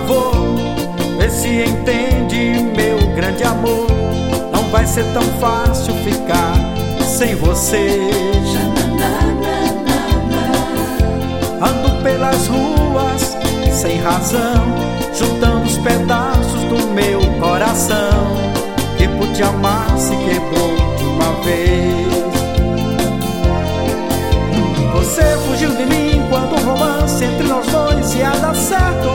favor, vê se entende, meu grande amor. Não vai ser tão fácil ficar sem você. Ando pelas ruas sem razão, juntando os pedaços do meu coração, que por te amar se quebrou de uma vez. Você fugiu de mim quando o romance entre nós dois ia dar certo.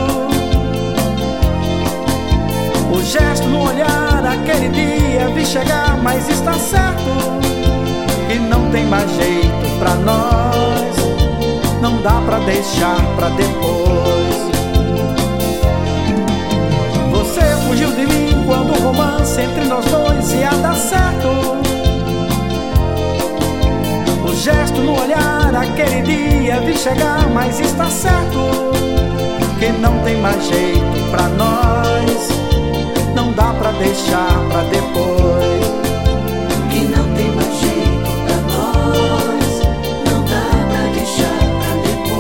O gesto no olhar, aquele dia vi chegar, mas está certo que não tem mais jeito pra nós, não dá pra deixar pra depois. Você fugiu de mim quando o romance entre nós dois ia dar certo. O gesto no olhar, aquele dia vi chegar, mas está certo que não tem mais jeito pra nós, não dá pra deixar pra depois. Que não tem mais jeito pra nós, não dá pra deixar pra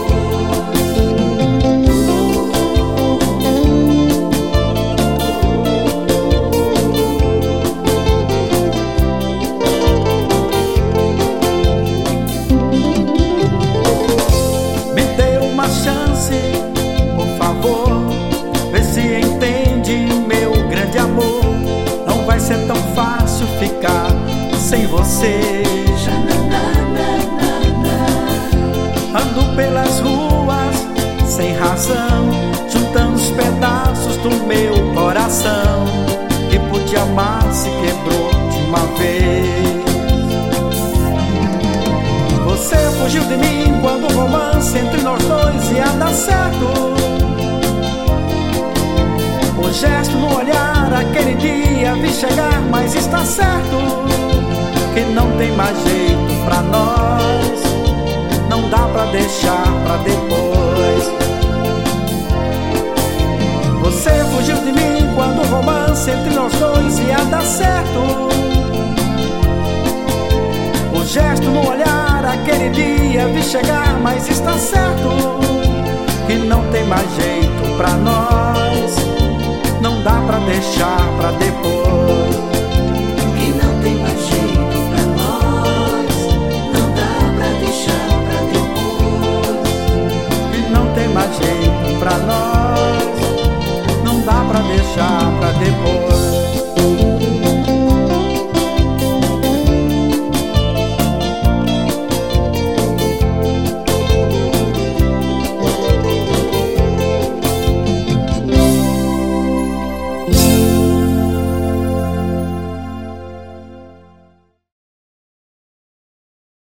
Me dê uma chance, por favor, vê se entende, meu grande amor. Não vai ser tão fácil ficar sem você. Ando pelas ruas sem razão, juntando os pedaços do meu coração, que por te amar se quebrou de uma vez. Você fugiu de mim quando o romance entre nós dois ia dar certo. O gesto no olhar, aquele dia vi chegar, mas está certo que não tem mais jeito pra nós, não dá pra deixar pra depois. Você fugiu de mim quando o romance entre nós dois ia dar certo. O gesto no olhar, aquele dia vi chegar, mas está certo que não tem mais jeito pra nós, não dá pra deixar pra depois. que não tem mais jeito pra nós, não dá pra deixar pra depois. Que não tem mais jeito pra nós, não dá pra deixar pra depois.